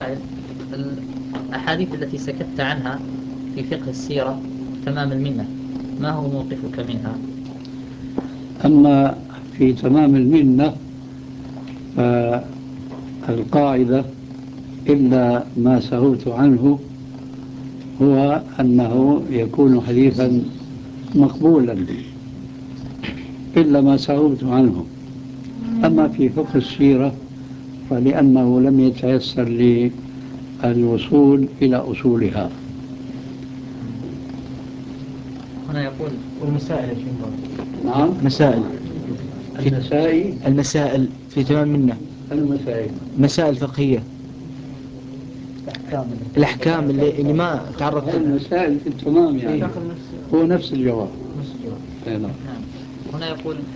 الأحاديث التي سكت عنها في فقه السيرة تمام المنة، ما هو موقفك منها؟ أما في تمام المنة فالقاعدة إلا ما سهوت عنه هو أنه يكون حديثا مقبولا إلا ما سهوت عنه. أما في فقه السيرة فلأنه لم يتيسر لي الوصول إلى أصولها. هنا يقول والمسائل يا شيخ. نعم. مسائل المسائل في تمام منه. المسائل مسائل فقهية، الأحكام اللي ما تعرض لها. المسائل في التمام يعني هو نفس الجواب. نعم. هنا يقول